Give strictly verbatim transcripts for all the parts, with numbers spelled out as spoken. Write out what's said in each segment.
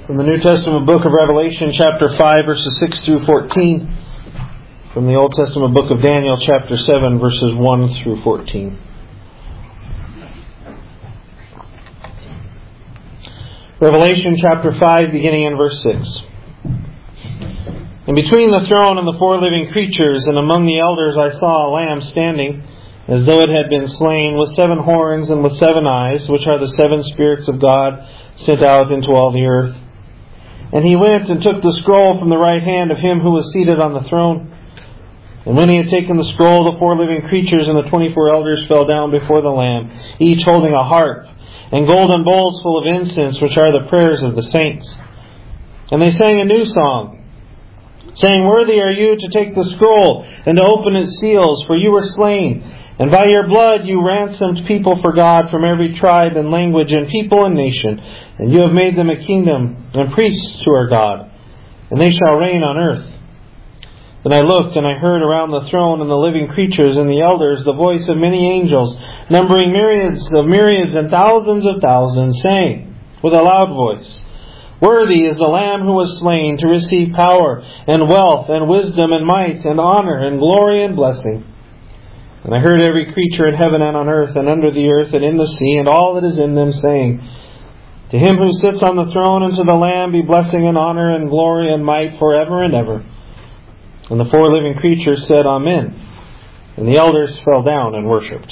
From the New Testament book of Revelation, chapter five, verses six through fourteen. From the Old Testament book of Daniel, chapter seven, verses one through fourteen. Revelation, chapter five, beginning in verse six. And between the throne and the four living creatures, and among the elders, I saw a lamb standing, as though it had been slain, with seven horns and with seven eyes, which are the seven spirits of God sent out into all the earth. And he went and took the scroll from the right hand of him who was seated on the throne. And when he had taken the scroll, the four living creatures and the twenty-four elders fell down before the Lamb, each holding a harp, and golden bowls full of incense, which are the prayers of the saints. And they sang a new song, saying, Worthy are you to take the scroll and to open its seals, for you were slain, and by your blood you ransomed people for God from every tribe and language and people and nation. And you have made them a kingdom and priests to our God, and they shall reign on earth. Then I looked, and I heard around the throne and the living creatures and the elders the voice of many angels, numbering myriads of myriads and thousands of thousands, saying with a loud voice, Worthy is the Lamb who was slain to receive power and wealth and wisdom and might and honor and glory and blessing. And I heard every creature in heaven and on earth and under the earth and in the sea and all that is in them saying, To him who sits on the throne and to the Lamb be blessing and honor and glory and might forever and ever. And the four living creatures said, Amen. And the elders fell down and worshipped.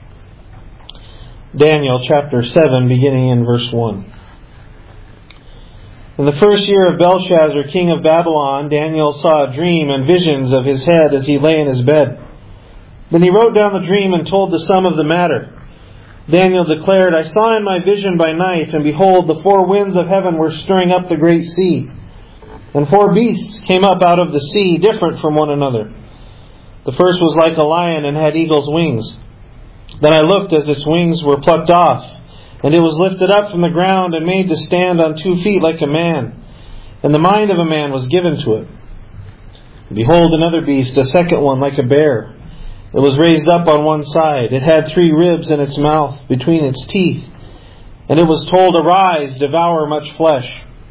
Daniel chapter seven, beginning in verse one. In the first year of Belshazzar, king of Babylon, Daniel saw a dream and visions of his head as he lay in his bed. Then he wrote down the dream and told the sum of the matter. Daniel declared, I saw in my vision by night, and behold, the four winds of heaven were stirring up the great sea. And four beasts came up out of the sea, different from one another. The first was like a lion and had eagle's wings. Then I looked as its wings were plucked off, and it was lifted up from the ground and made to stand on two feet like a man. And the mind of a man was given to it. And behold, another beast, a second one like a bear. It was raised up on one side. It had three ribs in its mouth between its teeth. And it was told, Arise, devour much flesh.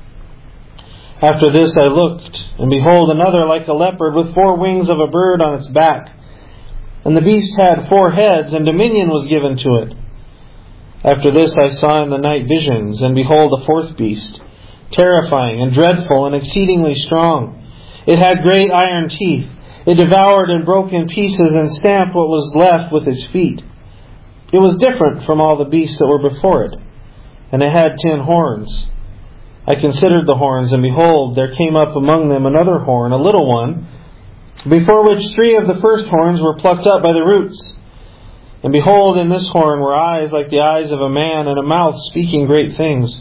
After this I looked, and behold, another like a leopard with four wings of a bird on its back. And the beast had four heads, and dominion was given to it. After this I saw in the night visions, and behold, a fourth beast, terrifying and dreadful and exceedingly strong. It had great iron teeth. It devoured and broke in pieces and stamped what was left with its feet. It was different from all the beasts that were before it, and it had ten horns. I considered the horns, and behold, there came up among them another horn, a little one, before which three of the first horns were plucked up by the roots. And behold, in this horn were eyes like the eyes of a man, and a mouth speaking great things.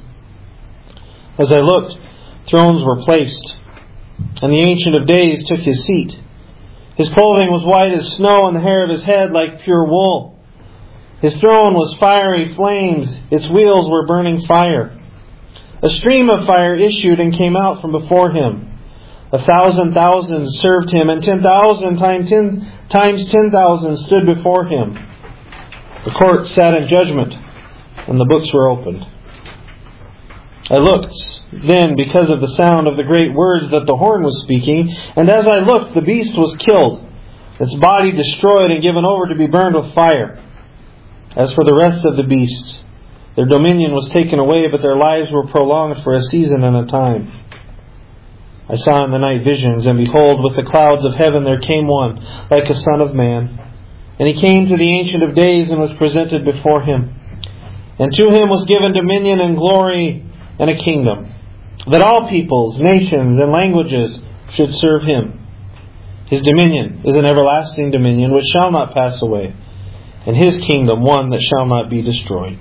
As I looked, thrones were placed, and the Ancient of Days took his seat. His clothing was white as snow, and the hair of his head like pure wool. His throne was fiery flames. Its wheels were burning fire. A stream of fire issued and came out from before him. A thousand thousands served him, and ten thousand times ten times ten thousand stood before him. The court sat in judgment, and the books were opened. I looked then because of the sound of the great words that the horn was speaking, and as I looked, the beast was killed, its body destroyed and given over to be burned with fire. As for the rest of the beasts, their dominion was taken away, but their lives were prolonged for a season and a time. I saw in the night visions, and behold, with the clouds of heaven there came one, like a son of man. And he came to the Ancient of Days and was presented before him. And to him was given dominion and glory and a kingdom, that all peoples, nations, and languages should serve him. His dominion is an everlasting dominion which shall not pass away, and his kingdom one that shall not be destroyed.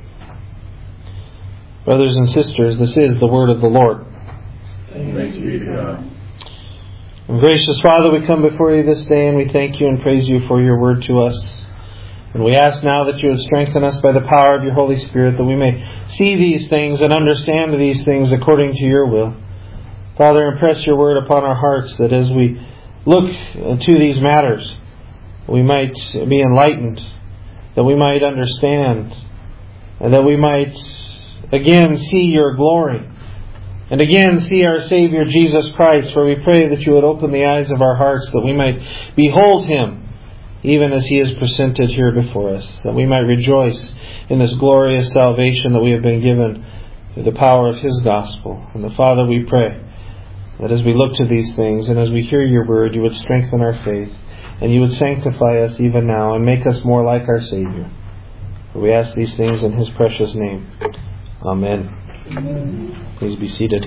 Brothers and sisters, this is the word of the Lord. Thanks be to God. And gracious Father, we come before you this day, and we thank you and praise you for your word to us. And we ask now that you would strengthen us by the power of your Holy Spirit, that we may see these things and understand these things according to your will. Father, impress your word upon our hearts, that as we look into these matters, we might be enlightened, that we might understand, and that we might again see your glory, and again see our Savior Jesus Christ, for we pray that you would open the eyes of our hearts that we might behold Him even as He is presented here before us, that we might rejoice in this glorious salvation that we have been given through the power of His gospel. And the Father, we pray that as we look to these things and as we hear your word, you would strengthen our faith and you would sanctify us even now and make us more like our Savior. For we ask these things in His precious name. Amen. Amen. Please be seated.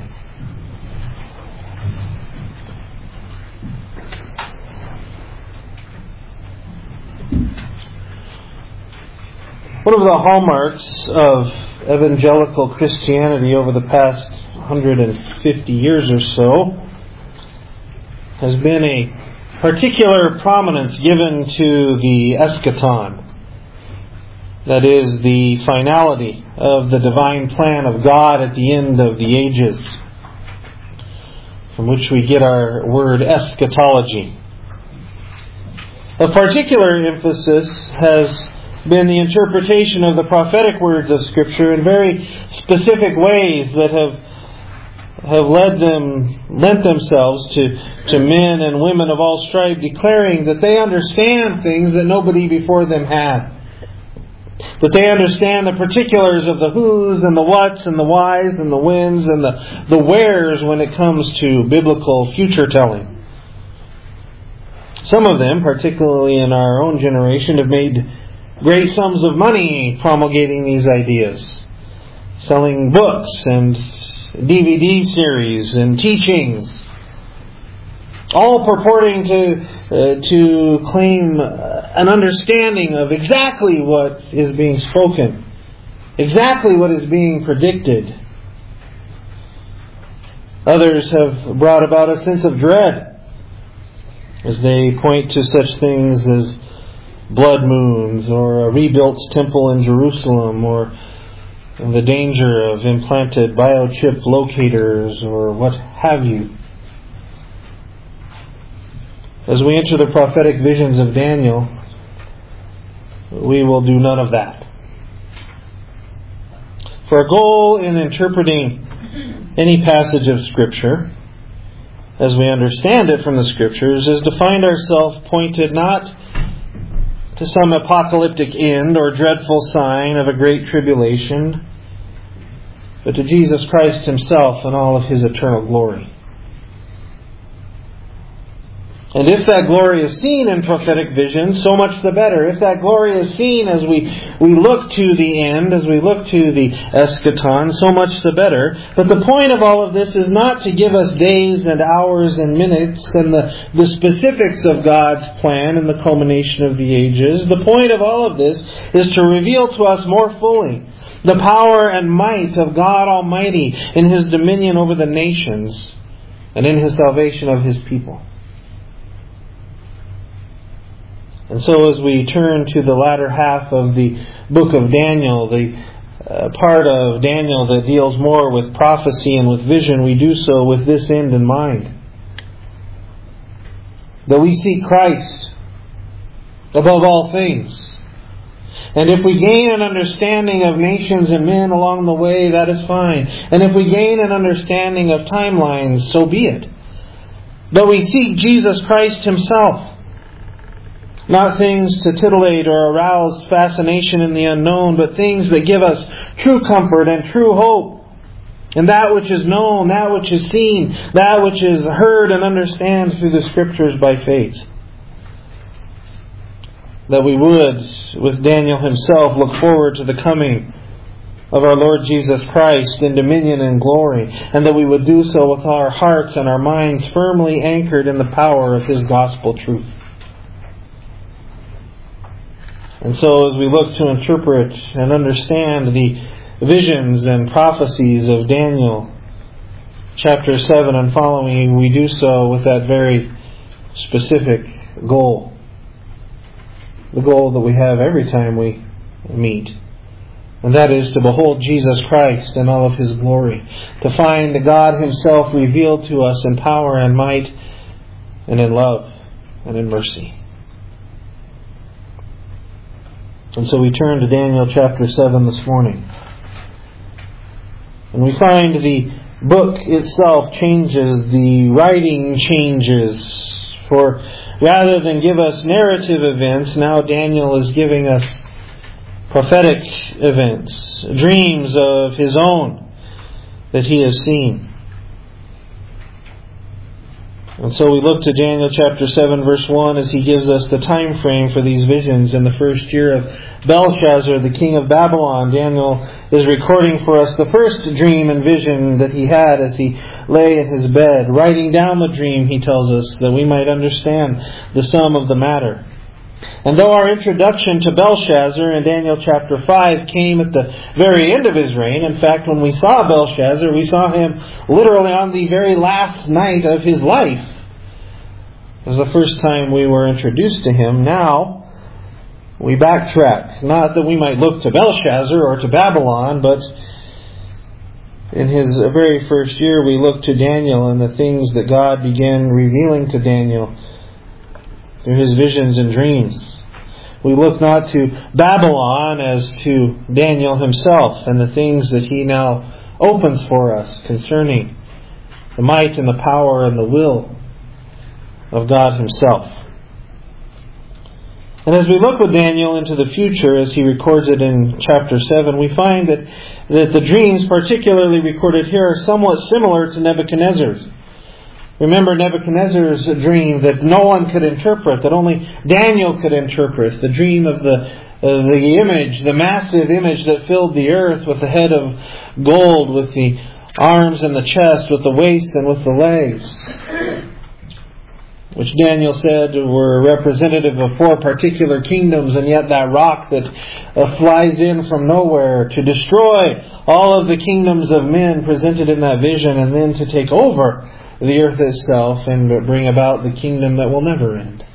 One of the hallmarks of evangelical Christianity over the past one hundred fifty years or so has been a particular prominence given to the eschaton. That is, the finality of the divine plan of God at the end of the ages, from which we get our word eschatology. Of particular emphasis has been the interpretation of the prophetic words of Scripture in very specific ways that have have led them, lent themselves to, to men and women of all stripe declaring that they understand things that nobody before them had. That they understand the particulars of the who's and the what's and the why's and the when's and the, the where's when it comes to biblical future telling. Some of them, particularly in our own generation, have made great sums of money promulgating these ideas, selling books and D V D series and teachings, all purporting to uh, to claim an understanding of exactly what is being spoken, exactly what is being predicted. Others have brought about a sense of dread as they point to such things as blood moons or a rebuilt temple in Jerusalem or the danger of implanted biochip locators or what have you. As we enter the prophetic visions of Daniel, we will do none of that. For our goal in interpreting any passage of Scripture, as we understand it from the Scriptures, is to find ourselves pointed not to some apocalyptic end or dreadful sign of a great tribulation, but to Jesus Christ Himself and all of His eternal glory. And if that glory is seen in prophetic vision, so much the better. If that glory is seen as we, we look to the end, as we look to the eschaton, so much the better. But the point of all of this is not to give us days and hours and minutes and the, the specifics of God's plan and the culmination of the ages. The point of all of this is to reveal to us more fully the power and might of God Almighty in His dominion over the nations and in His salvation of His people. And so as we turn to the latter half of the book of Daniel, the uh, part of Daniel that deals more with prophecy and with vision, we do so with this end in mind. That we see Christ above all things. And if we gain an understanding of nations and men along the way, that is fine. And if we gain an understanding of timelines, so be it. But we seek Jesus Christ Himself. Not things to titillate or arouse fascination in the unknown, but things that give us true comfort and true hope. And that which is known, that which is seen, that which is heard and understood through the Scriptures by faith. That we would, with Daniel himself, look forward to the coming of our Lord Jesus Christ in dominion and glory, and that we would do so with our hearts and our minds firmly anchored in the power of His gospel truth. And so as we look to interpret and understand the visions and prophecies of Daniel chapter seven and following, we do so with that very specific goal. The goal that we have every time we meet. And that is to behold Jesus Christ in all of His glory. To find the God Himself revealed to us in power and might and in love and in mercy. And so we turn to Daniel chapter seven this morning. And we find the book itself changes, the writing changes. For rather than give us narrative events, now Daniel is giving us prophetic events, dreams of his own that he has seen. And so we look to Daniel chapter seven verse one as he gives us the time frame for these visions. In the first year of Belshazzar, the king of Babylon, Daniel is recording for us the first dream and vision that he had as he lay in his bed, writing down the dream, he tells us, that we might understand the sum of the matter. And though our introduction to Belshazzar in Daniel chapter five came at the very end of his reign, in fact, when we saw Belshazzar, we saw him literally on the very last night of his life. It was the first time we were introduced to him. Now, we backtrack. Not that we might look to Belshazzar or to Babylon, but in his very first year we look to Daniel and the things that God began revealing to Daniel through his visions and dreams. We look not to Babylon as to Daniel himself and the things that he now opens for us concerning the might and the power and the will of God himself. And as we look with Daniel into the future, as he records it in chapter seven, we find that, that the dreams particularly recorded here are somewhat similar to Nebuchadnezzar's. Remember Nebuchadnezzar's dream that no one could interpret, that only Daniel could interpret. The dream of the uh, the image, the massive image that filled the earth with the head of gold, with the arms and the chest, with the waist and with the legs, which Daniel said were representative of four particular kingdoms, and yet that rock that uh, flies in from nowhere to destroy all of the kingdoms of men presented in that vision, and then to take over the earth itself and bring about the kingdom that will never end.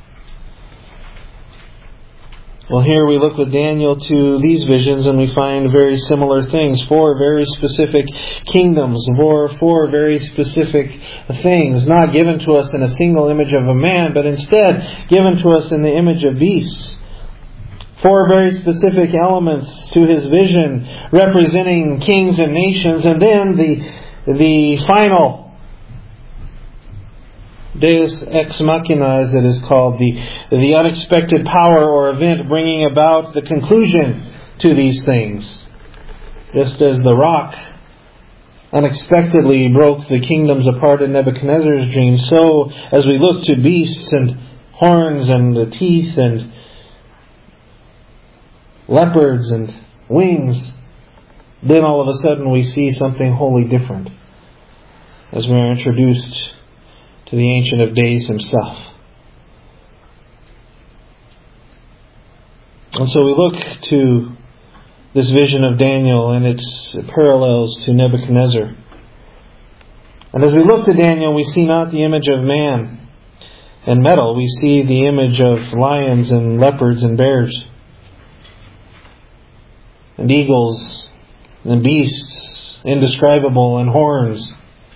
Well, here we look with Daniel to these visions and we find very similar things. Four very specific kingdoms, four, four very specific things, not given to us in a single image of a man, but instead given to us in the image of beasts. Four very specific elements to his vision representing kings and nations, and then the, the final Deus ex machina, as it is called, the, the unexpected power or event bringing about the conclusion to these things. Just as the rock unexpectedly broke the kingdoms apart in Nebuchadnezzar's dream, so as we look to beasts and horns and teeth and leopards and wings, then all of a sudden we see something wholly different as we are introduced to the Ancient of Days himself. And so we look to this vision of Daniel and its parallels to Nebuchadnezzar. And as we look to Daniel, we see not the image of man and metal. We see the image of lions and leopards and bears and eagles and beasts, indescribable, and horns.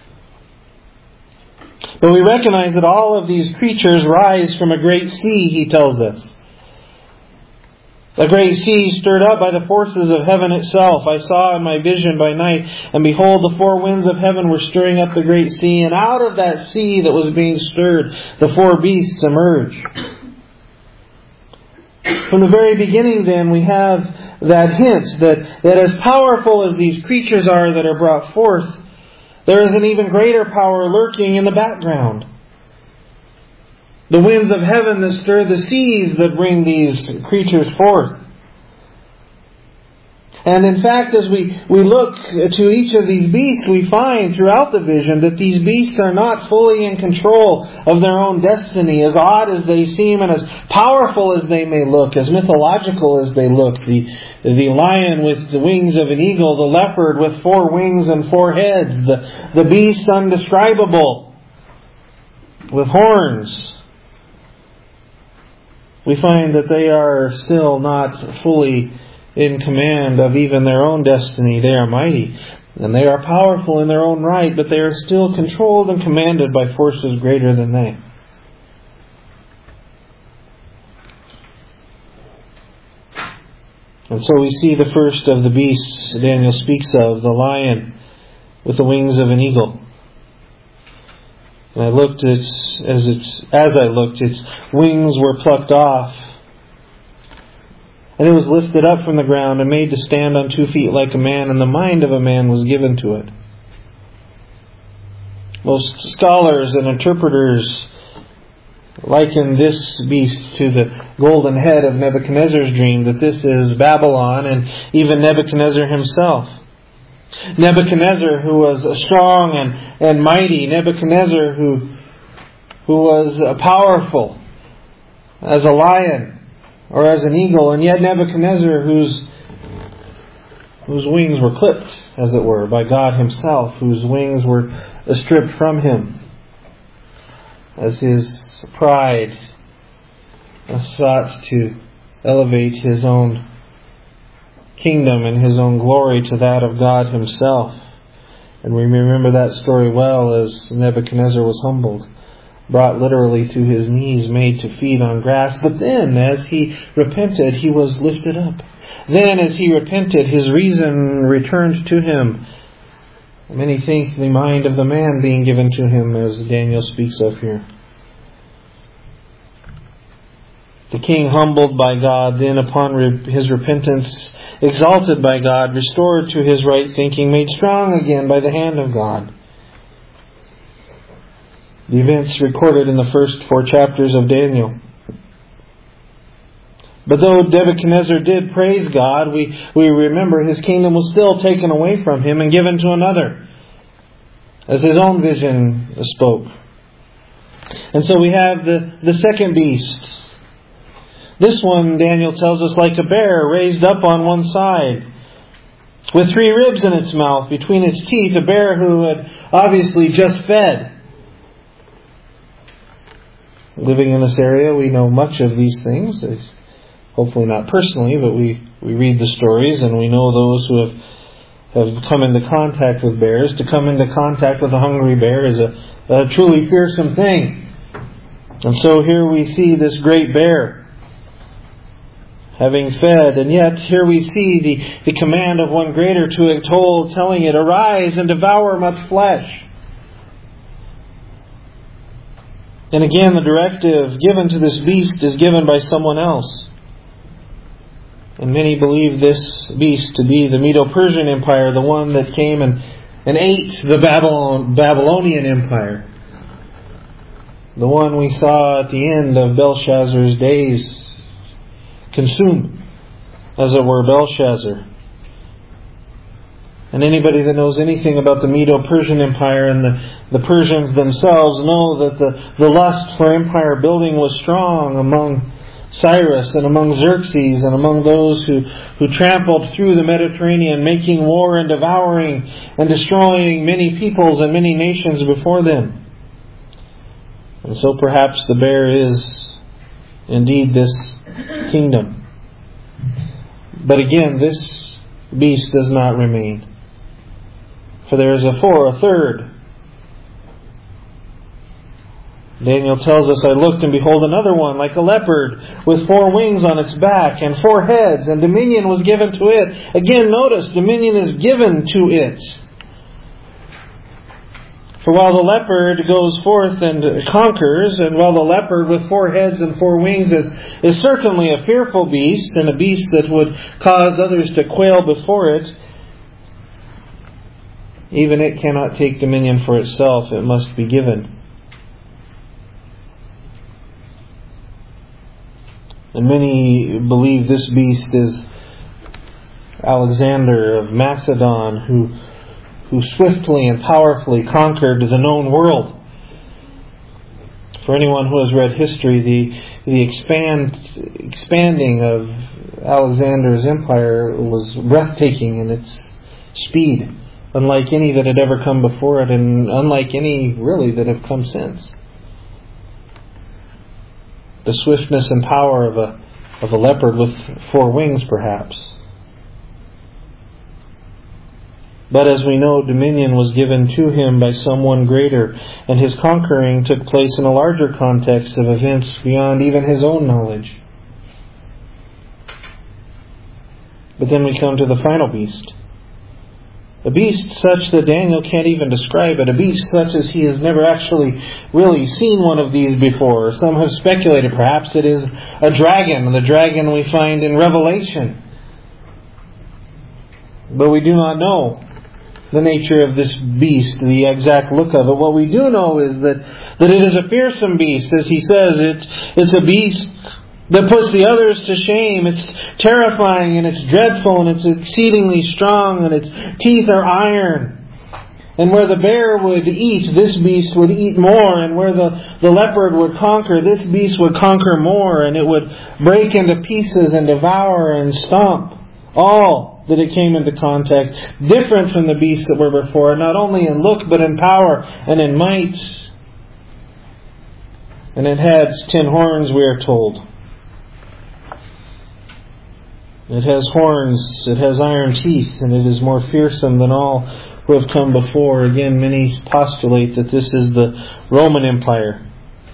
But we recognize that all of these creatures rise from a great sea, he tells us. A great sea stirred up by the forces of heaven itself. I saw in my vision by night, and behold, the four winds of heaven were stirring up the great sea, and out of that sea that was being stirred, the four beasts emerged. From the very beginning, then, we have that hint that, that as powerful as these creatures are that are brought forth, there is an even greater power lurking in the background. The winds of heaven that stir the seas that bring these creatures forth. And in fact, as we, we look to each of these beasts, we find throughout the vision that these beasts are not fully in control of their own destiny. As odd as they seem and as powerful as they may look, as mythological as they look, the, the lion with the wings of an eagle, the leopard with four wings and four heads, the, the beast undescribable with horns, we find that they are still not fully in command of even their own destiny. They are mighty and they are powerful in their own right, but they are still controlled and commanded by forces greater than they. And so we see the first of the beasts Daniel speaks of, the lion, with the wings of an eagle. And I looked, its, as, its, as I looked, its wings were plucked off. And it was lifted up from the ground and made to stand on two feet like a man, and the mind of a man was given to it. Most scholars and interpreters liken this beast to the golden head of Nebuchadnezzar's dream, that this is Babylon and even Nebuchadnezzar himself. Nebuchadnezzar, who was strong and, and mighty. Nebuchadnezzar, who, who was powerful as a lion or as an eagle. And yet Nebuchadnezzar, whose, whose wings were clipped, as it were, by God Himself, whose wings were stripped from Him, as his pride sought to elevate his own kingdom and his own glory to that of God Himself. And we remember that story well, as Nebuchadnezzar was humbled, brought literally to his knees, made to feed on grass. But then, as he repented, he was lifted up. Then, as he repented, his reason returned to him. Many think the mind of the man being given to him, as Daniel speaks of here. The king, humbled by God, then upon his repentance, exalted by God, restored to his right thinking, made strong again by the hand of God. The events recorded in the first four chapters of Daniel. But though Nebuchadnezzar did praise God, we, we remember his kingdom was still taken away from him and given to another, as his own vision spoke. And so we have the, the second beast. This one, Daniel tells us, like a bear raised up on one side, with three ribs in its mouth, between its teeth, a bear who had obviously just fed. Living in this area, we know much of these things. Hopefully not personally, but we, we read the stories and we know those who have, have come into contact with bears. To come into contact with a hungry bear is a, a truly fearsome thing. And so here we see this great bear having fed, and yet here we see the, the command of one greater to it, told, telling it, "Arise and devour much flesh." And again, the directive given to this beast is given by someone else. And many believe this beast to be the Medo-Persian Empire, the one that came and, and ate the Babylon, Babylonian Empire. The one we saw at the end of Belshazzar's days consume, as it were, Belshazzar. And anybody that knows anything about the Medo-Persian Empire and the, the Persians themselves know that the, the lust for empire building was strong among Cyrus and among Xerxes and among those who, who trampled through the Mediterranean, making war and devouring and destroying many peoples and many nations before them. And so perhaps the bear is indeed this kingdom. But again, this beast does not remain. For there is a four, a third. Daniel tells us, "I looked and behold another one, like a leopard, with four wings on its back, and four heads, and dominion was given to it." Again, notice, dominion is given to it. For while the leopard goes forth and conquers, and while the leopard with four heads and four wings is, is certainly a fearful beast, and a beast that would cause others to quail before it, even it cannot take dominion for itself. It must be given. And many believe this beast is Alexander of Macedon, who who swiftly and powerfully conquered the known world. For anyone who has read history, the the expand expanding of Alexander's empire was breathtaking in its speed, unlike any that had ever come before it, and unlike any really that have come since. The swiftness and power of a of a leopard with four wings, perhaps. But as we know, dominion was given to him by someone greater, and his conquering took place in a larger context of events beyond even his own knowledge. But then we come to the final beast. A beast such that Daniel can't even describe it. A beast such as he has never actually really seen one of these before. Some have speculated perhaps it is a dragon, the dragon we find in Revelation. But we do not know the nature of this beast, the exact look of it. What we do know is that, that it is a fearsome beast. As he says, it's, it's a beast that puts the others to shame. It's terrifying and it's dreadful and it's exceedingly strong and its teeth are iron. And where the bear would eat, this beast would eat more. And where the, the leopard would conquer, this beast would conquer more. And it would break into pieces and devour and stomp all that it came into contact. Different from the beasts that were before, not only in look but in power and in might. And it had ten horns, we are told. It has horns, it has iron teeth, and it is more fearsome than all who have come before. Again, many postulate that this is the Roman Empire.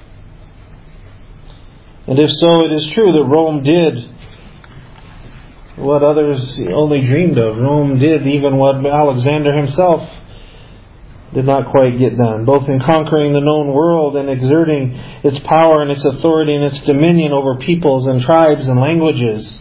And if so, it is true that Rome did what others only dreamed of. Rome did even what Alexander himself did not quite get done, both in conquering the known world and exerting its power and its authority and its dominion over peoples and tribes and languages.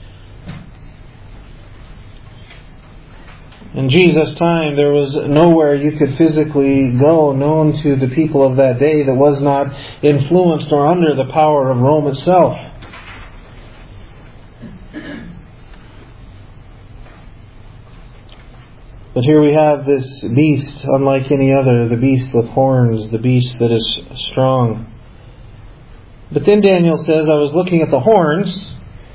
In Jesus' time, there was nowhere you could physically go known to the people of that day that was not influenced or under the power of Rome itself. But here we have this beast unlike any other, the beast with horns, the beast that is strong. But then Daniel says, I was looking at the horns,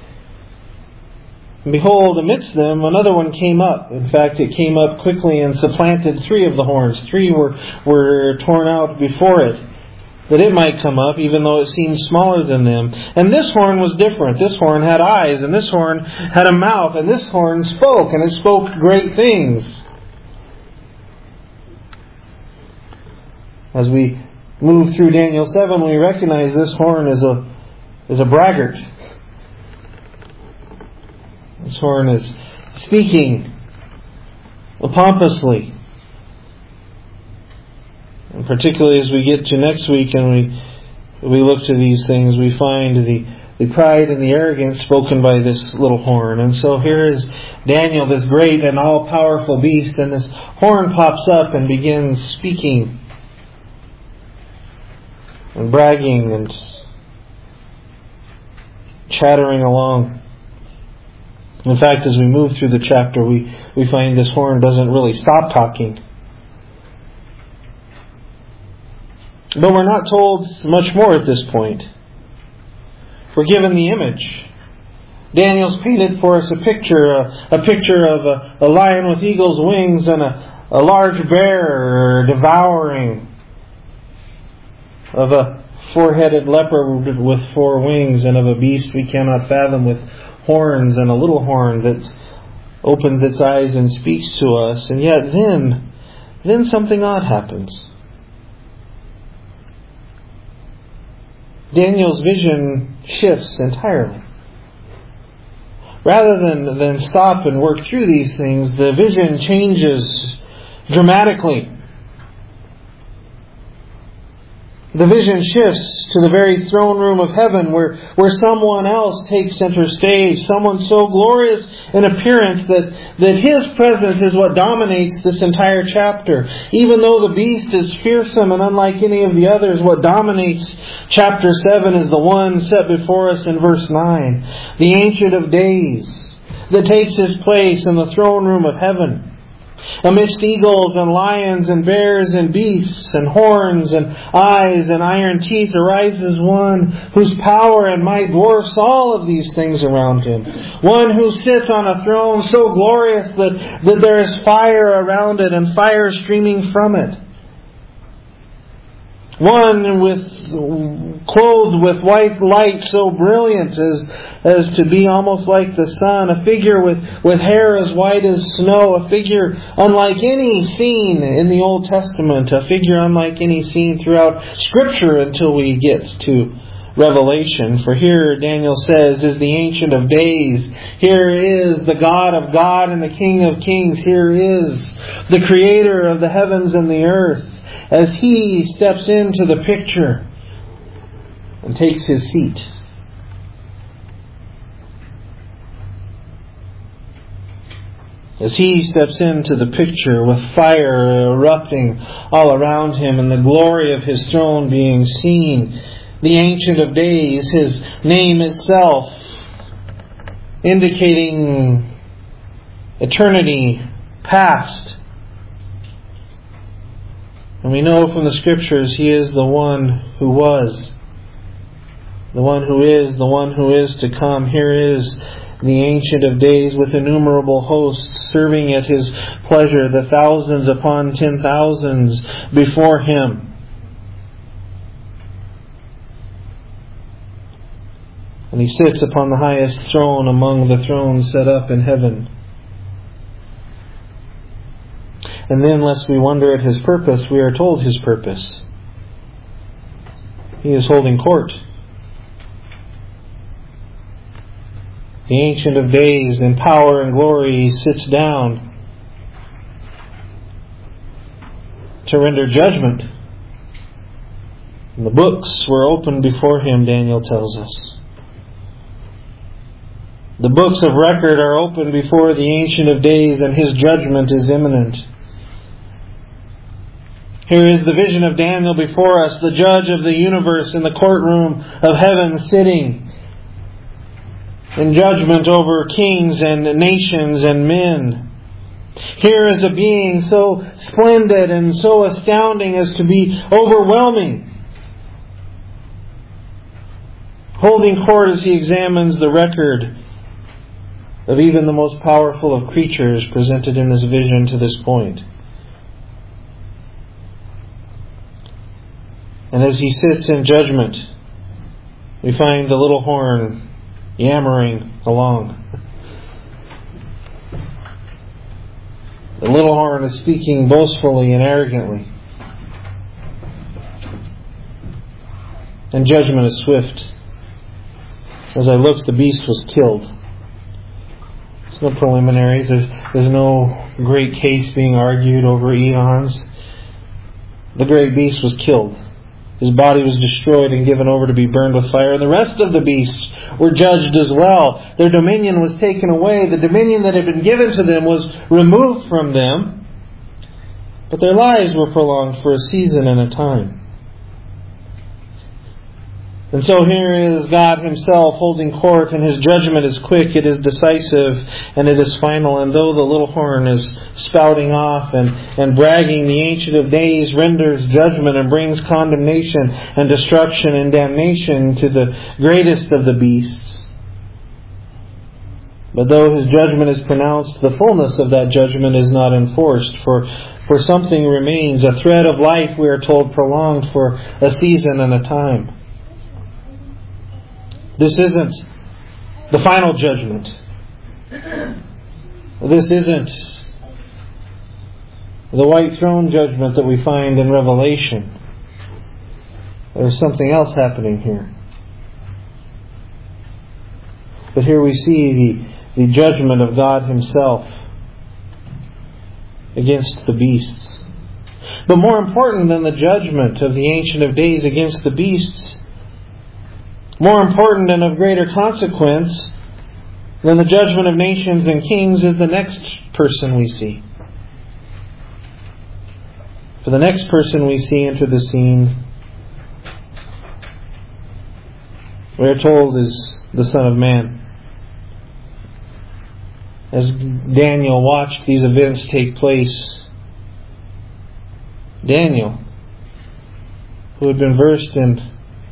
and behold, amidst them, another one came up. In fact, it came up quickly and supplanted three of the horns. Three were, were torn out before it, that it might come up, even though it seemed smaller than them. And this horn was different. This horn had eyes, and this horn had a mouth, and this horn spoke, and it spoke great things. As we move through Daniel seven, we recognize this horn as a, as a braggart. This horn is speaking pompously. And particularly as we get to next week and we we look to these things, we find the, the pride and the arrogance spoken by this little horn. And so here is Daniel, this great and all-powerful beast, and this horn pops up and begins speaking and bragging and chattering along. In fact, as we move through the chapter, we, we find this horn doesn't really stop talking. But we're not told much more at this point. We're given the image. Daniel's painted for us a picture, a, a picture of a, a lion with eagle's wings and a, a large bear devouring, of a four-headed leopard with four wings, and of a beast we cannot fathom with horns and a little horn that opens its eyes and speaks to us. And yet then, then something odd happens. Daniel's vision shifts entirely. Rather than, than stop and work through these things, the vision changes dramatically. The vision shifts to the very throne room of heaven where, where someone else takes center stage. Someone so glorious in appearance that, that His presence is what dominates this entire chapter. Even though the beast is fearsome and unlike any of the others, what dominates chapter seven is the one set before us in verse nine. The Ancient of Days that takes His place in the throne room of heaven. Amidst eagles and lions and bears and beasts and horns and eyes and iron teeth arises one whose power and might dwarfs all of these things around him. One who sits on a throne so glorious that, that there is fire around it and fire streaming from it. One with clothed with white light so brilliant as as to be almost like the sun. A figure with, with hair as white as snow. A figure unlike any seen in the Old Testament. A figure unlike any seen throughout Scripture until we get to Revelation. For here, Daniel says, is the Ancient of Days. Here is the God of God and the King of Kings. Here is the Creator of the heavens and the earth, as He steps into the picture and takes His seat. As He steps into the picture with fire erupting all around Him and the glory of His throne being seen, the Ancient of Days, His name itself, indicating eternity past. And we know from the Scriptures He is the one who was, the one who is, the one who is to come. Here is the Ancient of Days with innumerable hosts serving at His pleasure, the thousands upon ten thousands before Him. And He sits upon the highest throne among the thrones set up in heaven. And then, lest we wonder at His purpose, we are told His purpose. He is holding court. The Ancient of Days in power and glory sits down to render judgment. And the books were opened before Him, Daniel tells us. The books of record are opened before the Ancient of Days, and His judgment is imminent. Here is the vision of Daniel before us, the judge of the universe in the courtroom of heaven, sitting in judgment over kings and nations and men. Here is a being so splendid and so astounding as to be overwhelming, holding court as He examines the record of even the most powerful of creatures presented in this vision to this point. And as He sits in judgment, we find the little horn yammering along. The little horn is speaking boastfully and arrogantly. And judgment is swift. As I looked, the beast was killed. There's no preliminaries. There's, there's no great case being argued over eons. The great beast was killed. His body was destroyed and given over to be burned with fire. And the rest of the beasts were judged as well. Their dominion was taken away. The dominion that had been given to them was removed from them. But their lives were prolonged for a season and a time. And so here is God Himself holding court, and His judgment is quick, it is decisive, and it is final. And though the little horn is spouting off and, and bragging, the Ancient of Days renders judgment and brings condemnation and destruction and damnation to the greatest of the beasts. But though His judgment is pronounced, the fullness of that judgment is not enforced. For, for something remains, a thread of life, we are told, prolonged for a season and a time. This isn't the final judgment. This isn't the white throne judgment that we find in Revelation. There's something else happening here. But here we see the, the judgment of God Himself against the beasts. But more important than the judgment of the Ancient of Days against the beasts, more important and of greater consequence than the judgment of nations and kings, is the next person we see. For the next person we see enter the scene, we are told, is the Son of Man. As Daniel watched these events take place, Daniel, who had been versed in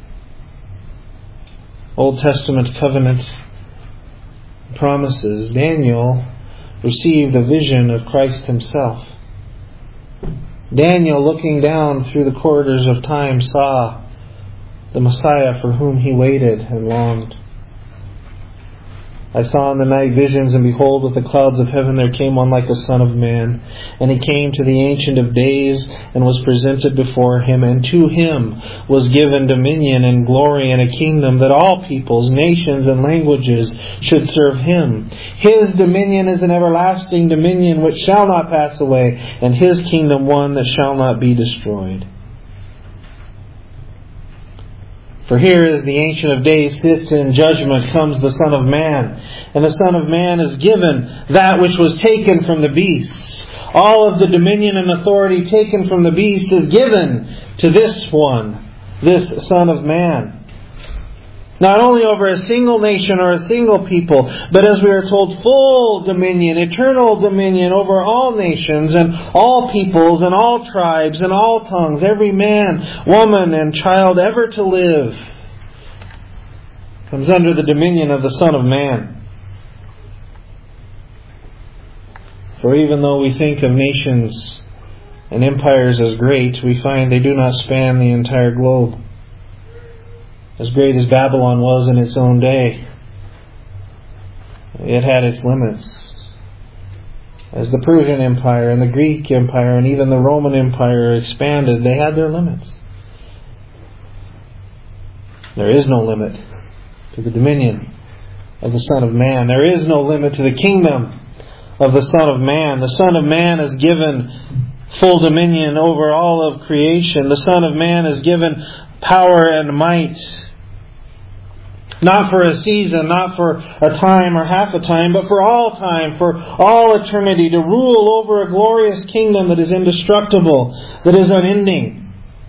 Old Testament covenant promises, Daniel received a vision of Christ Himself. Daniel, looking down through the corridors of time, saw the Messiah for whom he waited and longed. I saw in the night visions, and behold, with the clouds of heaven there came one like a son of man. And he came to the Ancient of Days, and was presented before him. And to him was given dominion and glory and a kingdom, that all peoples, nations, and languages should serve him. His dominion is an everlasting dominion which shall not pass away, and his kingdom one that shall not be destroyed. For here as the Ancient of Days sits in judgment comes the Son of Man. And the Son of Man is given that which was taken from the beasts. All of the dominion and authority taken from the beast is given to this one, this Son of Man. Not only over a single nation or a single people, but as we are told, full dominion, eternal dominion over all nations and all peoples and all tribes and all tongues, every man, woman, and child ever to live comes under the dominion of the Son of Man. For even though we think of nations and empires as great, we find they do not span the entire globe. As great as Babylon was in its own day, it had its limits. As the Persian Empire and the Greek Empire and even the Roman Empire expanded, they had their limits. There is no limit to the dominion of the Son of Man. There is no limit to the kingdom of the Son of Man. The Son of Man is given full dominion over all of creation. The Son of Man is given power and might. Not for a season, not for a time or half a time, but for all time, for all eternity, to rule over a glorious kingdom that is indestructible, that is unending.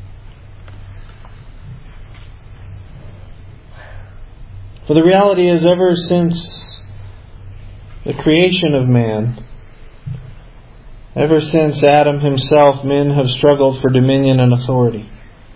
For the reality is, ever since the creation of man, ever since Adam himself, men have struggled for dominion and authority.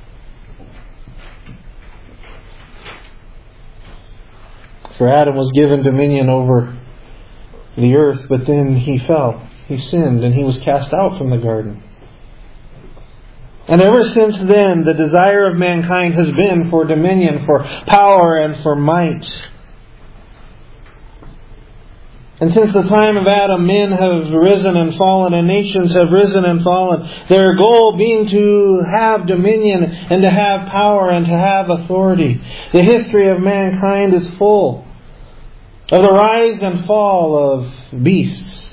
For Adam was given dominion over the earth, but then he fell. He sinned and he was cast out from the garden. And ever since then, the desire of mankind has been for dominion, for power, and for might. And since the time of Adam, men have risen and fallen, and nations have risen and fallen, their goal being to have dominion and to have power and to have authority. The history of mankind is full of the rise and fall of beasts.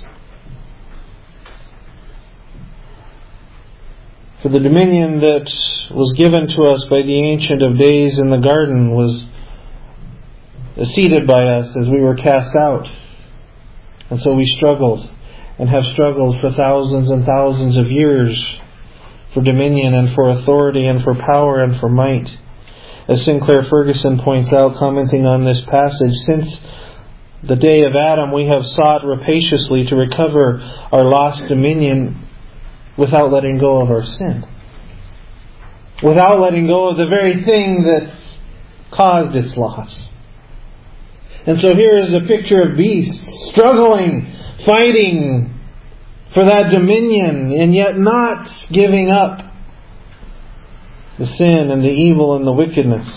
For the dominion that was given to us by the Ancient of Days in the garden was ceded by us as we were cast out. And so we struggled and have struggled for thousands and thousands of years for dominion and for authority and for power and for might. As Sinclair Ferguson points out, commenting on this passage, since the day of Adam, we have sought rapaciously to recover our lost dominion without letting go of our sin. Without letting go of the very thing that caused its loss. And so here is a picture of beasts struggling, fighting for that dominion, and yet not giving up the sin and the evil and the wickedness.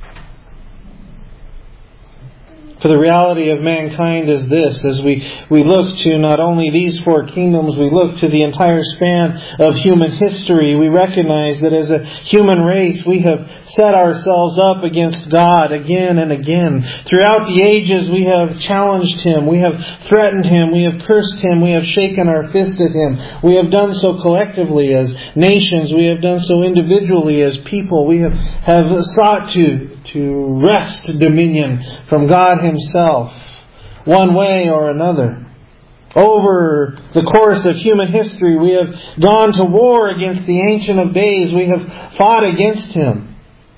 For the reality of mankind is this: as we, we look to not only these four kingdoms, we look to the entire span of human history, we recognize that as a human race we have set ourselves up against God again and again. Throughout the ages we have challenged Him, we have threatened Him, we have cursed Him, we have shaken our fist at Him. We have done so collectively as nations, we have done so individually as people. We have, have sought to to wrest dominion from God Himself, one way or another. Over the course of human history, we have gone to war against the Ancient of Days. We have fought against Him.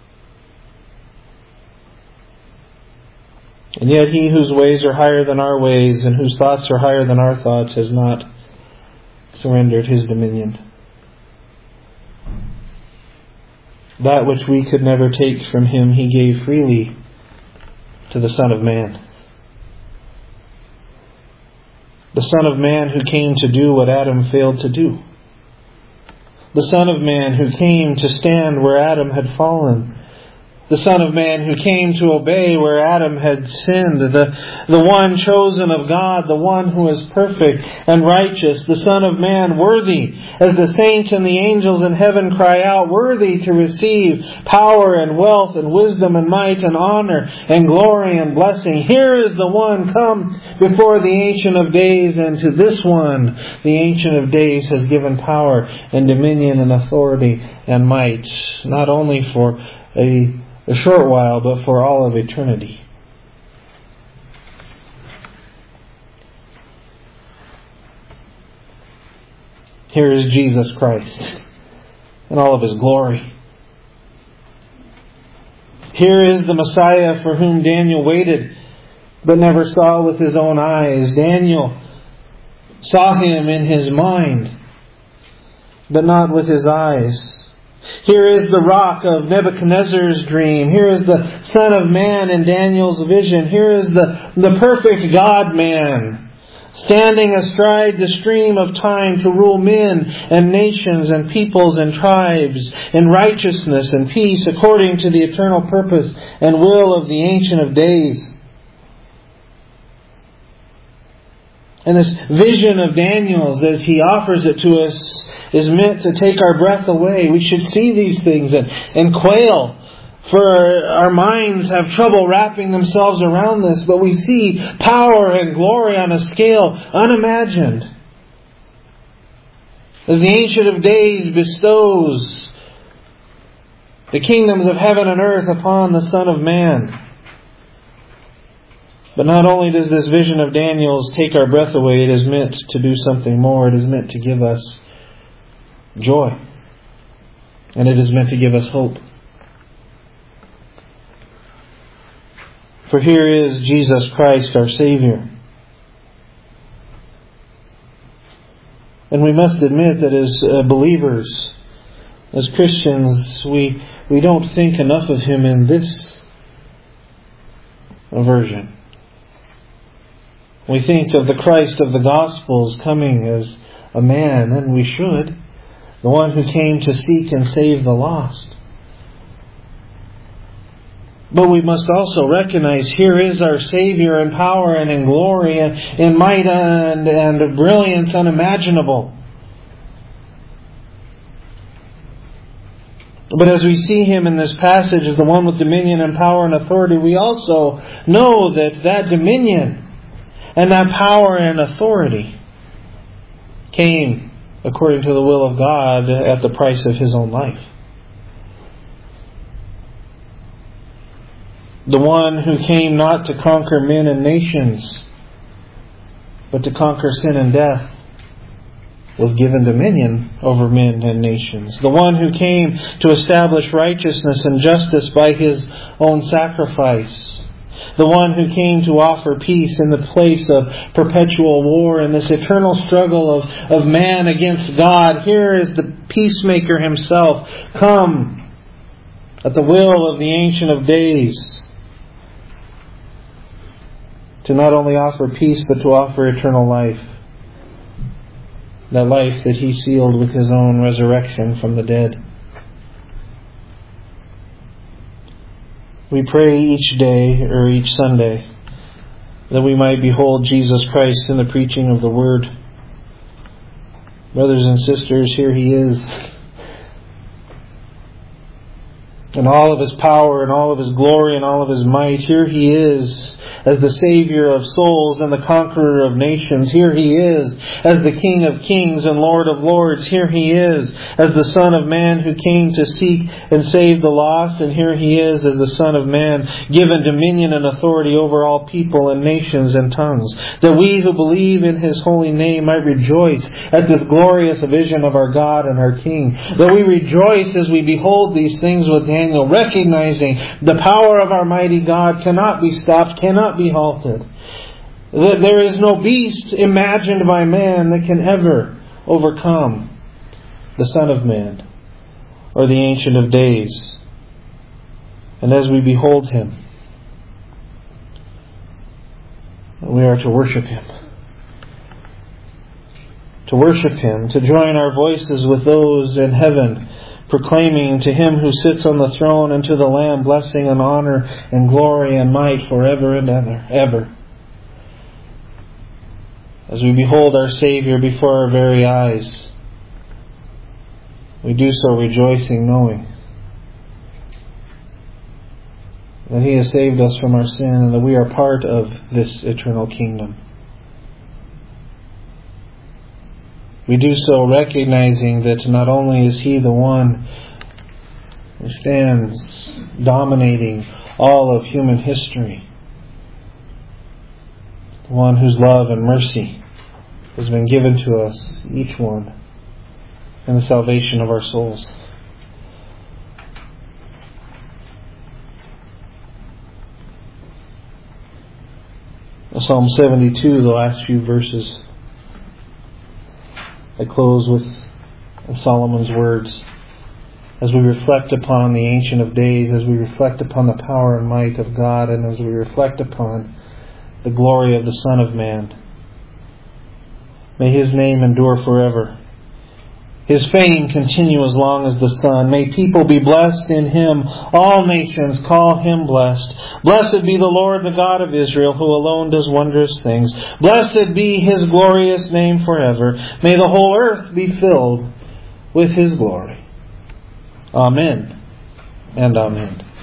And yet He whose ways are higher than our ways and whose thoughts are higher than our thoughts has not surrendered His dominion. That which we could never take from Him, He gave freely to the Son of Man. The Son of Man who came to do what Adam failed to do. The Son of Man who came to stand where Adam had fallen. The Son of Man who came to obey where Adam had sinned. The, the one chosen of God, the one who is perfect and righteous. The Son of Man worthy, as the saints and the angels in heaven cry out, worthy to receive power and wealth and wisdom and might and honor and glory and blessing. Here is the one come before the Ancient of Days, and to this one the Ancient of Days has given power and dominion and authority and might, not only for a A short while, but for all of eternity. Here is Jesus Christ in all of His glory. Here is the Messiah for whom Daniel waited, but never saw with his own eyes. Daniel saw Him in his mind, but not with his eyes. Here is the rock of Nebuchadnezzar's dream. Here is the Son of Man in Daniel's vision. Here is the, the perfect God-man, standing astride the stream of time to rule men and nations and peoples and tribes in righteousness and peace according to the eternal purpose and will of the Ancient of Days. And this vision of Daniel's, as he offers it to us, is meant to take our breath away. We should see these things and, and quail, for our, our minds have trouble wrapping themselves around this, but we see power and glory on a scale unimagined. As the Ancient of Days bestows the kingdoms of heaven and earth upon the Son of Man. But not only does this vision of Daniel's take our breath away, it is meant to do something more. It is meant to give us joy. And it is meant to give us hope. For here is Jesus Christ, our Savior. And we must admit that as uh, believers, as Christians, we, we don't think enough of Him in this version. We think of the Christ of the Gospels coming as a man, and we should. The one who came to seek and save the lost. But we must also recognize here is our Savior in power and in glory and in might and, and brilliance unimaginable. But as we see Him in this passage as the one with dominion and power and authority, we also know that that dominion and that power and authority came according to the will of God at the price of His own life. The one who came not to conquer men and nations, but to conquer sin and death, was given dominion over men and nations. The one who came to establish righteousness and justice by His own sacrifice. The one who came to offer peace in the place of perpetual war and this eternal struggle of, of man against God. Here is the peacemaker Himself, come at the will of the Ancient of Days, to not only offer peace, but to offer eternal life. That life that He sealed with His own resurrection from the dead. We pray each day or each Sunday that we might behold Jesus Christ in the preaching of the Word. Brothers and sisters, here He is. In all of His power and all of His glory and all of His might, here He is as the Savior of souls and the conqueror of nations. Here He is as the King of kings and Lord of lords. Here He is as the Son of Man who came to seek and save the lost. And here He is as the Son of Man, given dominion and authority over all people and nations and tongues, that we who believe in His holy name might rejoice at this glorious vision of our God and our King. That we rejoice as we behold these things with Daniel, recognizing the power of our mighty God cannot be stopped, cannot be halted. That there is no beast imagined by man that can ever overcome the Son of Man or the Ancient of Days. And as we behold Him, we are to worship Him. To worship Him, to join our voices with those in heaven proclaiming to Him who sits on the throne and to the Lamb blessing and honor and glory and might forever and ever, ever. As we behold our Savior before our very eyes, we do so rejoicing, knowing that He has saved us from our sin and that we are part of this eternal kingdom. We do so recognizing that not only is He the one who stands dominating all of human history, the one whose love and mercy has been given to us, each one, in the salvation of our souls. Psalm seventy-two, the last few verses, I close with Solomon's words. As we reflect upon the Ancient of Days, as we reflect upon the power and might of God, and as we reflect upon the glory of the Son of Man, may His name endure forever. His fame continue as long as the sun. May people be blessed in Him. All nations call Him blessed. Blessed be the Lord, the God of Israel, who alone does wondrous things. Blessed be His glorious name forever. May the whole earth be filled with His glory. Amen and amen.